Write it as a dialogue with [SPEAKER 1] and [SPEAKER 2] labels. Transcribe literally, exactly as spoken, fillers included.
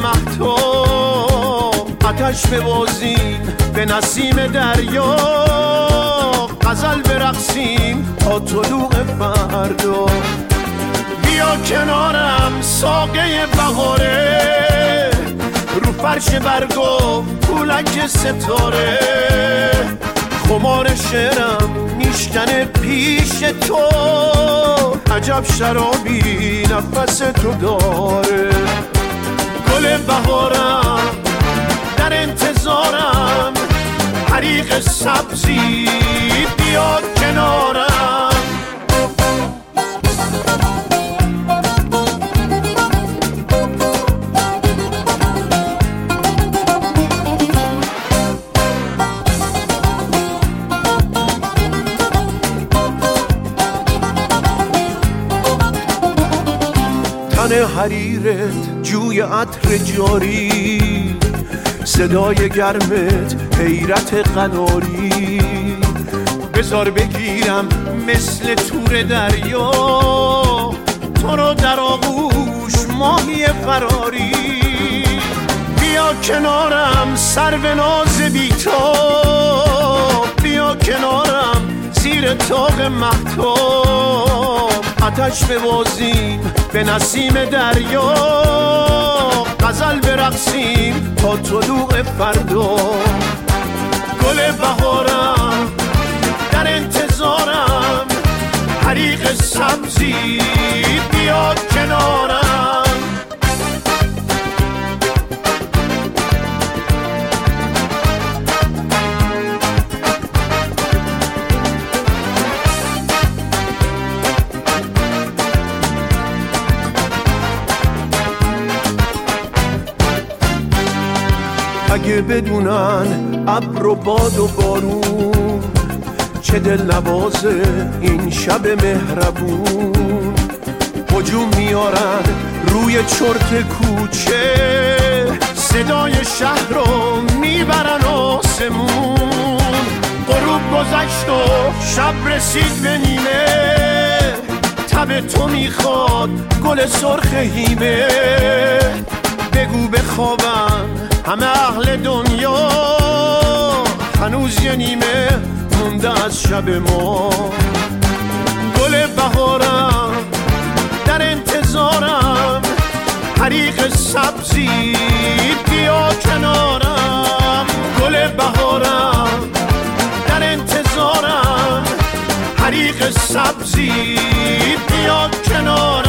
[SPEAKER 1] مهتاب، آتش ببازیم به نسیم دریا، غزل برقصیم تا طلوع فردا. بیا کنارم ساقه بهاره، رو فرش برگو پولک ستاره، خمار شعرم میشکنه پیش تو، عجب شرابی نفس تو داره. گل بهارم در انتظارم، حریق سبزی بیا کنارم. تن حریرت جوی عطر جاری، صدای گرمت حیرت قناری، بذار بگیرم مثل تور دریا، تو رو در آغوش ماهی فراری. بیا کنارم سرو ناز بی‌تاب، بیا کنارم زیر طاق مهتاب، آتش ببازیم به نسیم دریا، غزل برقصیم تا طلوع فردا. گل بهارم در انتظارم، حریق سبزی بیا کنارم. اگه بدونن ابر و باد و بارون، چه دل نوازه این شب مهربون. هجوم میارن روی چرت کوچه، صدای شهر رو میبرن آسمون. غروب گذشت و شب رسید به نیمه، تب تو میخواد گل سرخ هیمه. بگو بخوابم همه اهل دنیا، هنوز یه نیمه مونده از شب ما. گل بهارم در انتظارم، حریق سبزی بیا کنارم. گل بهارم در انتظارم، حریق سبزی بیا کنارم.